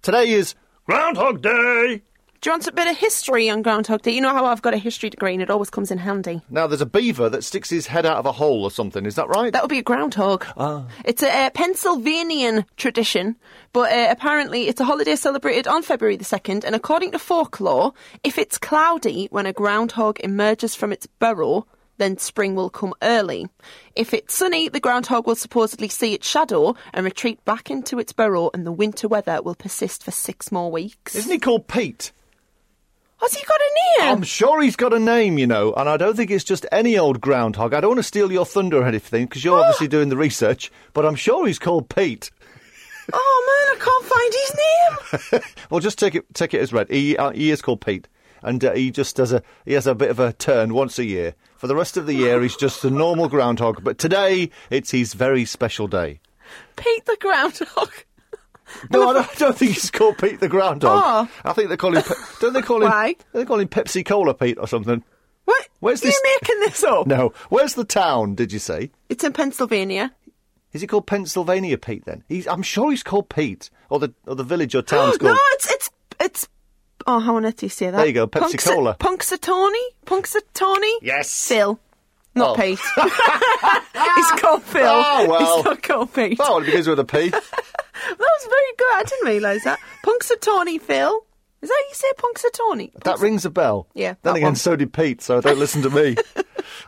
Today is Groundhog Day. Do you want a bit of history on Groundhog Day? You know how I've got a history degree and it always comes in handy. Now, there's a beaver that sticks his head out of a hole or something. Is that right? That would be a groundhog. It's a Pennsylvanian tradition, but apparently it's a holiday celebrated on February the 2nd, and according to folklore, if it's cloudy when a groundhog emerges from its burrow, then spring will come early. If it's sunny, the groundhog will supposedly see its shadow and retreat back into its burrow, and the winter weather will persist for 6 more weeks. Isn't he called Pete? Has he got a name? I'm sure he's got a name, you know, and I don't think it's just any old groundhog. I don't want to steal your thunder or anything, because you're obviously doing the research, but I'm sure he's called Pete. Oh, man, I can't find his name. Well, just take it as read. He is called Pete, and he just has a bit of a turn once a year. For the rest of the year, he's just a normal groundhog, but today, it's his very special day. Pete the groundhog. No, I don't think he's called Pete the Groundhog. Oh. I think they call him... Don't they call him... Why? Don't they call him Pepsi Cola Pete or something? What? Where's Are you this... making this up? No. Where's the town, did you say? It's in Pennsylvania. Is he called Pennsylvania Pete, then? I'm sure he's called Pete. Or the village or town's called... No, it's... Oh, how on earth do you say that? There you go, Pepsi Cola. Punxsutawney? Yes. Phil. Not Pete. He's called Phil. Oh, well. He's not called Pete. Oh, it begins with a P. That was very good. I didn't realise that. Punxsutawney Phil. Is that how you say Punxsutawney? That rings a bell. Yeah, Then that again, one. so did Pete, so don't listen to me.